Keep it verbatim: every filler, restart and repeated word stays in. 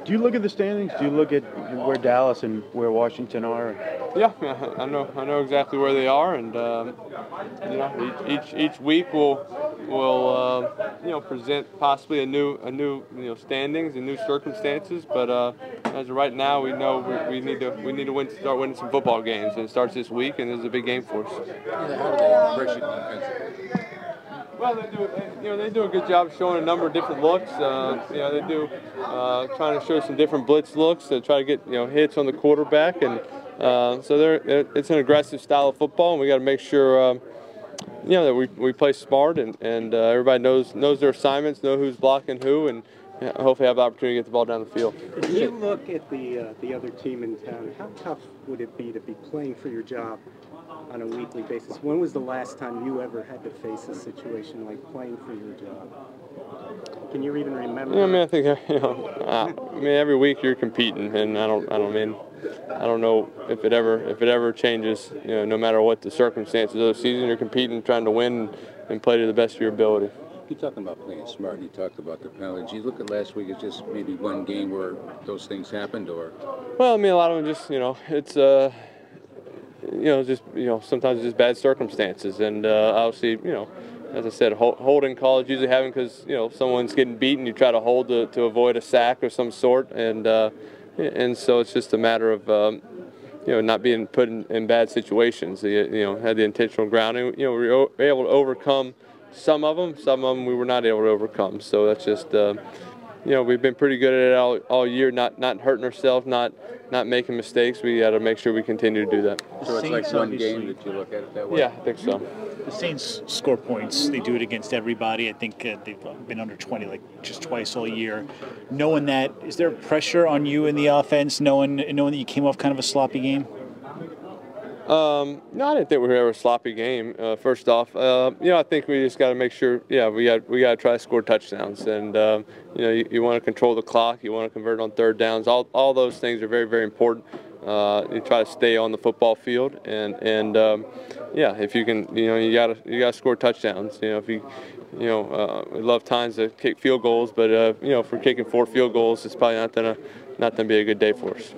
Do you look at the standings? Do you look at where Dallas and where Washington are? Yeah, I know. I know exactly where they are, and um, you know, each each, each week will will uh, you know present possibly a new a new you know standings and new circumstances. But uh, as of right now, we know we, we need to we need to win start winning some football games, and it starts this week, and this is a big game for us. Yeah, how do they pressure defensively? Well, they do. You know, they do a good job showing a number of different looks. Uh, you know, they do uh, trying to show some different blitz looks to try to get you know hits on the quarterback, and uh, so they're, they're it's an aggressive style of football, and we got to make sure um, you know that we, we play smart, and and uh, everybody knows knows their assignments, know who's blocking who, and hopefully have the opportunity to get the ball down the field. If you look at the uh, the other team in town, how tough would it be to be playing for your job on a weekly basis? When was the last time you ever had to face a situation like playing for your job? Can you even remember? Yeah, I mean, I think you know. Uh, I mean, every week you're competing, and I don't. I don't mean. I don't know if it ever if it ever changes. You know, no matter what the circumstances of the season, you're competing, trying to win, and play to the best of your ability. You're talking about playing smart, and you talked about the penalties. You look at last week as just maybe one game where those things happened, or? Well, I mean, a lot of them just you know it's. Uh, You know, just you know, sometimes just bad circumstances, and uh, obviously, you know, as I said, holding calls usually happen because you know someone's getting beaten. You try to hold to, to avoid a sack of some sort, and uh, and so it's just a matter of um, you know not being put in, in bad situations. You, you know, had the intentional grounding. You know, we were able to overcome some of them. Some of them we were not able to overcome. So that's just. Uh, You know, we've been pretty good at it all, all year, not not hurting ourselves, not not making mistakes. We got to make sure we continue to do that. So it's like one game that you look at it that way? Yeah, I think so. The Saints score points. They do it against everybody. I think uh, they've been under twenty like just twice all year. Knowing that, is there pressure on you in the offense, knowing knowing that you came off kind of a sloppy game? Um, no, I didn't think we were ever a sloppy game. Uh, first off, uh, you know, I think we just got to make sure. Yeah, we got we got to try to score touchdowns, and um, you know, you, you want to control the clock. You want to convert on third downs. All all those things are very very important. Uh, you try to stay on the football field, and and um, yeah, if you can, you know, you got to you got to score touchdowns. You know, if you you know, uh, we love times to kick field goals, but uh, you know, if we're kicking four field goals, it's probably not gonna not gonna be a good day for us.